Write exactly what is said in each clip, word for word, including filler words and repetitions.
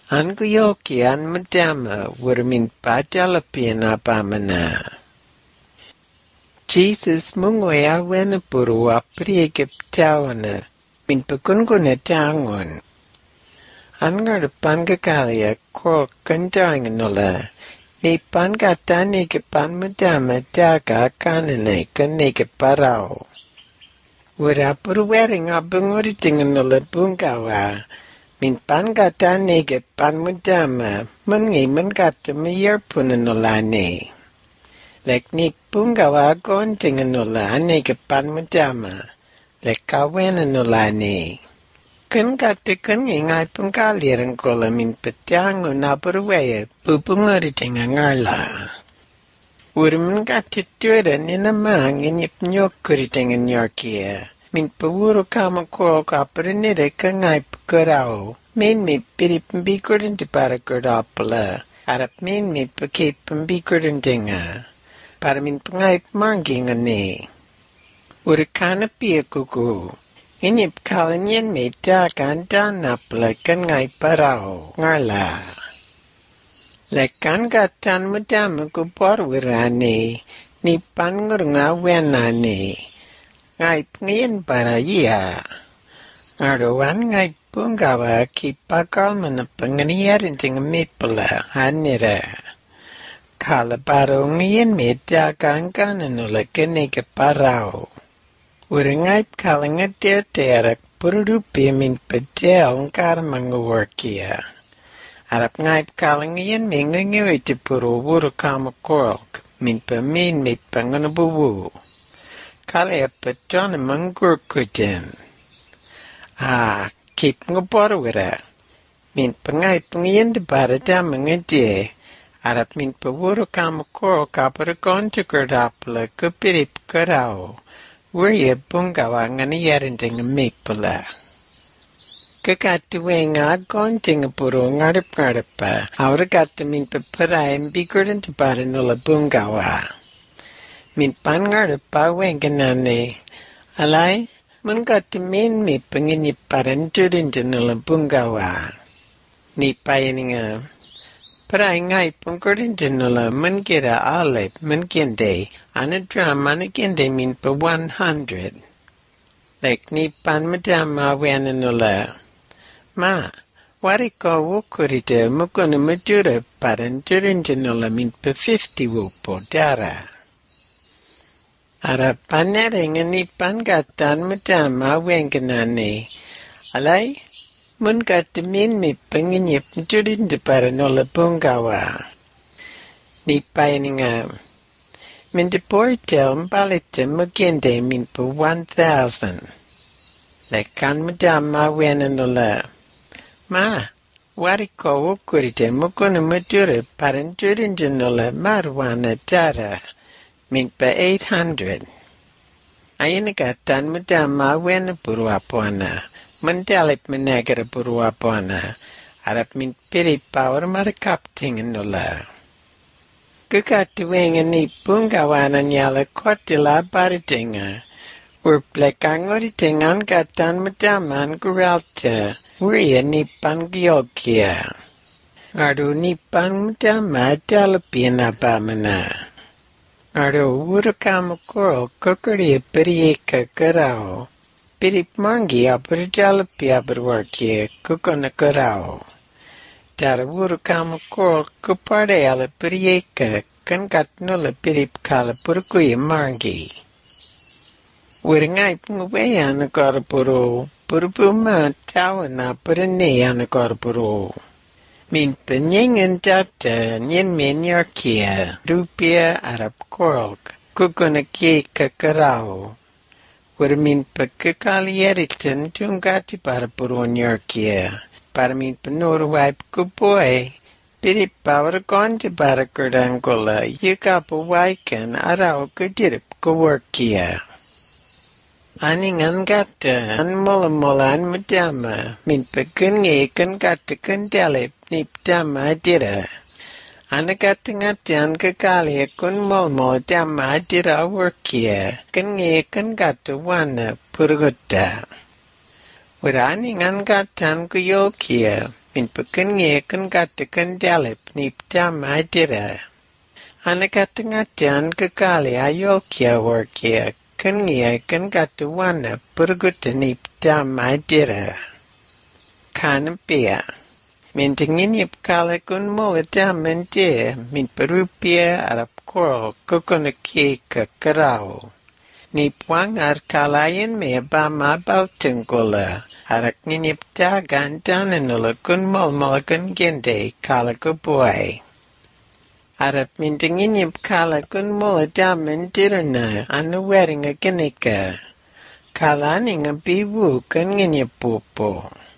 Anguyoki an madama were min pajalapina bamana. Jesus mungwe awena puru aprieke ptawana min pakunguna tangon. Angar de pangakalia kor kandanganula. Ni pangatani ke pan madama daga kanane kane ke parao. Wera puru wearing abunguritinganula bungawa. Min pangatani ke pan madama mangi mangata mayarpunanulane. Lek ni pungawa gontinganula ane ke pan madama. Lek kawenanulane. Kan gata kan ngai pungkaliran kola min petyango na berwaya pupunguritinga ngala. Urman gata tuera nina mang inyip nyokuritinga nyorkia. Min pawuro kama koro kaparinire ka ngai pukarao. Min mi pirip mbikurin di para kordapala. Arap min mi pakip mbikurin dinga. Para min pangai manginga ne. Urikana pia kuku. Inyip kalanyan me dagan danapla kan ngai parao ngala. Lekan gatan madama ko parwirane ni pangur nga wenane. Ngai pngin para iya. Ngaruan ngai punggawa ki pakal manapanganiyarin ting mipala hanira. Kala paro ngayon me dagan kananula kanike parao. Uringait kalinga terterak purudupi min pedel ngkar mangaworkia. Arap ngaip kalinga yan mingangawiti puru wuru kama korok min pamin mi panganabuwu. Kali apatona mangurkutin. Ah, kip ngaporwira. Min pangaip ngayon di barada mangadi. Arap min pawuru kama korok aparagonti kardapala kupirip karao. Were bungawa ngani ting mipula. Kakatuwe nga gonting puro ngarip ngaripa. Aura gata min papara mbikurin tabara nula bungawa. Min pan ngaripa wenganane. Alay, mun gata min mi pangini paran jurin nula bungawa. Ni payaninga. Paray ngay pungkurin nula mun gira alip mun ginde. Anadra managinde min pa one hundred. Lek ni pan madama wenanula. Ma, wariko wukurita mukuna madura paran jurinjanula min pa fifty wupo dara. Ara paneringa ni pan gatan madama wenganane. Alay, mun gata min mi panginyip jurinda paranula bungawa. Ni payaninga. Min de portel mbalite mugende min pa one thousand. Lekan madama wenanula. Ma, wariko wukurite mukuna madura paran jurinjanula marwana dara min pa eight hundred. Ayinagatan madama wena buruapona. Mandalip managara buruapona. Arap min piri power marakaptinganula. Kukatuwenga ni pungawana nyala kotila baritinga. Ur plekangoritingan gatan madaman guralta. Uria ni pangyokia. Ardo ni pang madama dalapina bamana. Ardo urakamakoro kukuria pirieka karao. Pirip mangi aparadalapia barwarkia kukona karao. Tara urakamakoro kupare ala pirieka kan katnula pirip kala purkuya mangi. Uringai pungwe anakarapuro. Purpuma tawana purane anakarapuro. Min penyingen data nyen menyarkia. Rupia arap korok. Kukona ke kakarao. Ura min pakakalieritan tungati para puro nyarkia. Para min penurwaip kupoy. Pirip power konti para kurdangola. Yukapo waikan arao kudirip kuworkia. Aningan gata an mola mola an madama min pakunge kan gata kan dalip nip dama dira. Ana gata ngati an kakali kun mola mola dama dira workia kan nge kan gata wana purgutta. Ura aningan gata an kuyokia min pekin ngeken katakan dalip nip damai dira. Anakatangatian kekali ayol kia workia kan ngeken katawana perguta nip damai dira. Kanapia. Min tinginip kala kun mola damen dia min perupia arap korol kokonaki kakarao. Ni puangar kalayan me ba mabal tungkola arak ninip dagan dananula kun molmola kun gende kala kubuay. Arap min tinginip kala kun mola damen dirana anu wedding a ginika. Kala ninga biwu kun nginip pupo.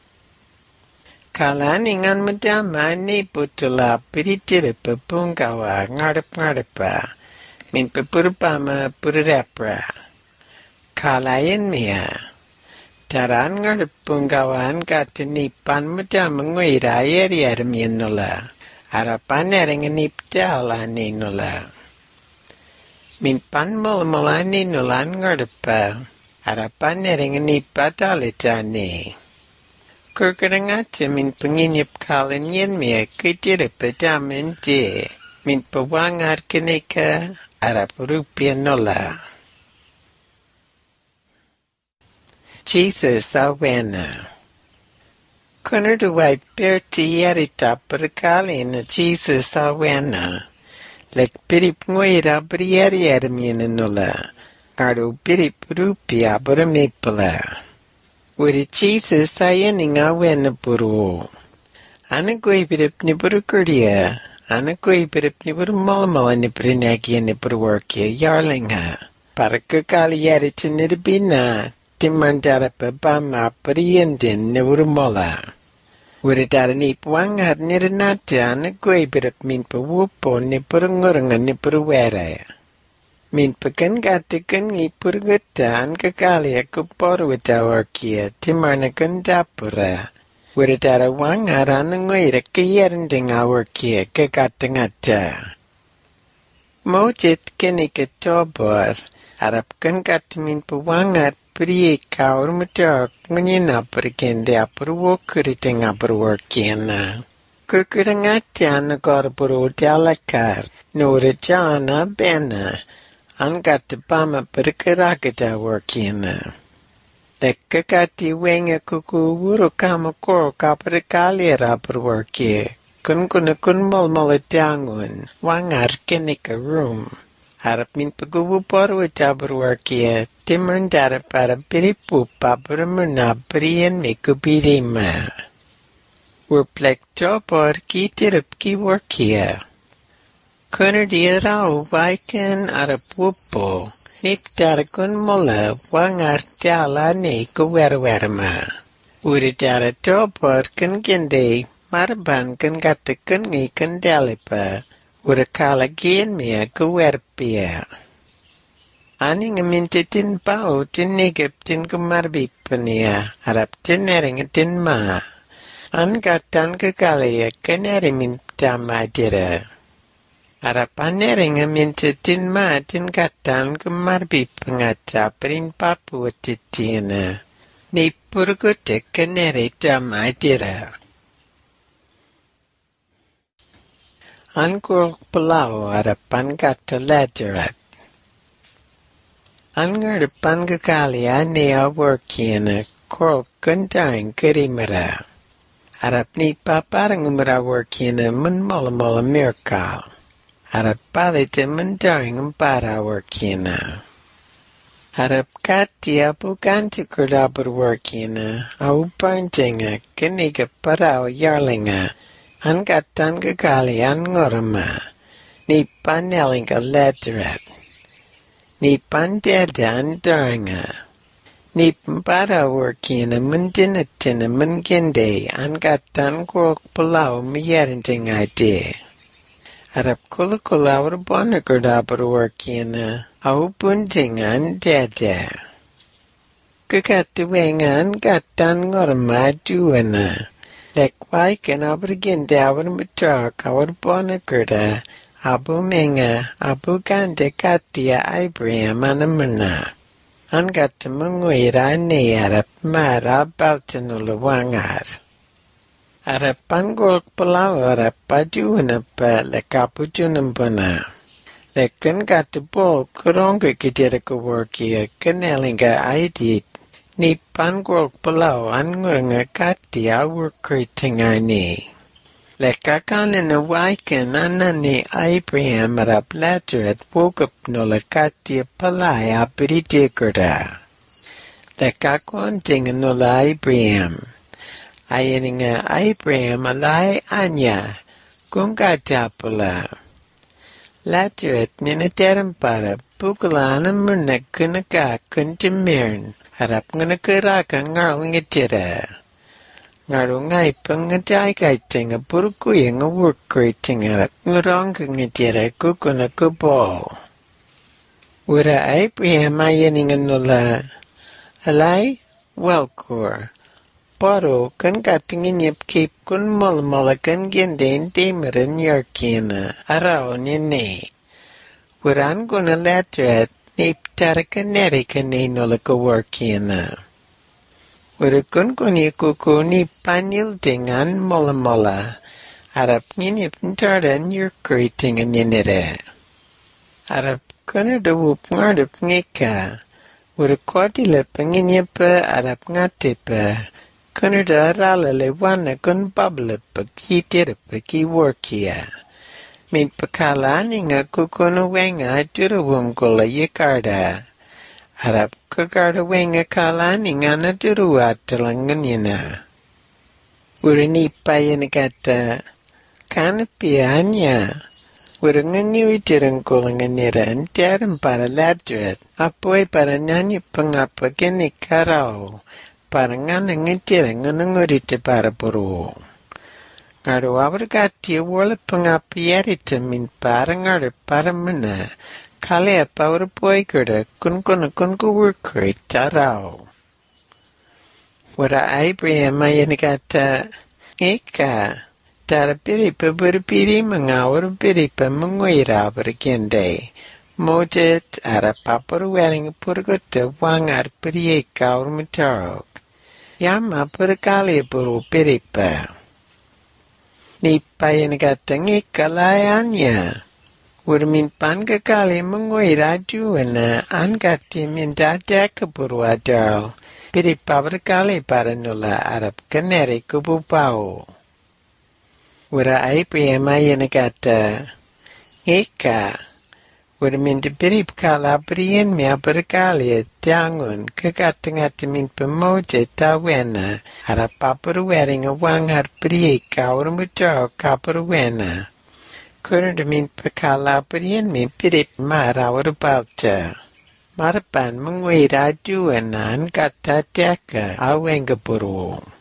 Kalaningan madama ni putula piritira pabungawa ngarap-ngarapa min papurpama purapra. Kalayan miya. Taran ngarap-bungawan katanipan madama nguira yari-yari miya nula. Arapan ering nipdala ni nula. Min panmula-mula ni nula ngarapa. Arapan ering nipadalita ni. Kurkurangati min penginip kalan yen mia kitira padamin di min pawangar kenika arap rupia nola. Jesus awena. Kunar duwai berti yarita perkali na Jesus awena. Lek pirip nguira beriari armiana nola. Ngaro pirip rupia beramipala. Uri Jesus ayaning awena puru. Ana goi birip ni puru kurdia. Ana goi birip ni puru malamala ni perinagi ni puru workia yarlinga. Para kekali yari tiniribina. Timandara pabama periyendin ni puru mala. Uri dara ni puangar nirinata ana goi birip min pawupo ni puru ngurungan ni puru wera. Min pekan katikan ngipur getan kekali aku poru dawarkia timarna kandapura. Wiradara wangar anangoira kayaranding awarkia kakatangata. Mojit kini ketobor arap kan katamin pawangar priye kaur mutak nganyina perkende apur wokuriting apur workiana. Kukurangatiana korburu dalakar nura jana bena. Angat pama perkerakata workina. Lekakati wenga kuku wuru kama koro kaperkali rapur worki. Kun kuna kun mol molatiangun. Wangar kenika room. Harap min pagubu poru tabur worki. Timran dara para piripu paparamuna priyan mikubirima. Wurplek topor kitirip ki workia. Kunar diarau waikan arapupo, nip darakun mula wangar dala ni kuwerwerma. Uri dara topor kan gende marban kan katakan ngikan dalipa, uri kalagian mia kuwerpia. Ani ngaminti tin pau tin nigap tin kumarbipania, arap tin ering tin ma. An katan kekalaya kan erimin damadira. Arapanering minta tin ma tin katan kemarbi pengata perin papu titina. Ni purgute kenere damadira. Angkul pelau arapan kata lajarat. Angar depan kekali ane aworkiana kol kentang kerimera. Arap ni paparang umra workiana mun mola mola mirkal. Harap palite mendaring para workina. Harap kati apu kanti kurdabur workina. Au pantinga keniga parao yarlinga. Angatan kekali angorama. Ni panelinga ledrat. Ni pandeda andaringa. Ni para workina mendinatina mengende. Angatan kurok palau miyarinting ide. Arap kula kula awar bona kurdabur workina, au buntingan dada. Kakatuwengan katan ngorma duana. Lekwaikan awar ginde awar mutak awar bona kurda, abu menga, abu gande katia Ibrahim anamana. Angata munguira ni arap mara baltanula wangar. Ara pangol palau ara pajuana pa le kapuchunum pana. Le kan katupo kuronga kijera kaworkia kanalinga aidit. Ni pangol palau anguranga kati awurkritingani. Le kakana na waikan anani Abraham araplatrat woke up no le kati palai apiritikurda. Le kakonting no la Abraham. Ayaninga Abraham alai anya kungatapula. Latrat ninataram para pukulana muna kunaka kuntimirn harap ngunakaraka ngarlingatira. Ngarungai pangatai kaitinga purukuya nga workritinga harap nguranga ngatira kukuna kubo. Wura Abraham ayaninga nula alai welkor. Paro kan katingin yap kip kun malmala kan gendin demirin yarkina arao nini. Wuran guna latrat nip taraka nerika ninola kawarkina. Wura kun kuni kuku nip panil dingan malamala arap ninip ntardan yarkritinga ninire. Arap kuna dawup ngardup ngika. Wura kodila panginyapa arap ngatipa. Kunada rala le wana kun babla pa ki tira pa ki workia. Min pakalani nga kukuna wenga dura wungula yikarda. Harap kukarda wenga kalani nga na dura watalanganina. Urani payana kata kanapia anya. Urangangiwi tirangkulanganira antiaran para ladrat. Apoy para nanya pangapa kini karao. Para ngana ngitira ngana ngurita para puru. Ngaru awargati wala pangapiyarita min para ngara para mana. Kale apawar poikara kun kuna kun kuwurkuri tarao. Wara Abraham ayanigata eka. Tara piripa burpiri mangawar piripa mangwira berkende. Mojet ara paparu wearing purgota wangar pirieka or matarok. Yama perkali puru piripa. Ni payanagata ngikalayanya. Urmin pankakali mangwira juana angati mindadaka puru adal. Piripa berkali para nula Arab kaneri kubupao. Ura Abraham ayanagata ngika. Urmin de pirip kala brian mea berkali tiangun kekatangat min pemoja tawena ara paparu wearing a wangar prieka or mutar kaparuena. Kurund min pekala brian min pirip mara or balta. Marapan mungwira juanan kata teka awengapuru.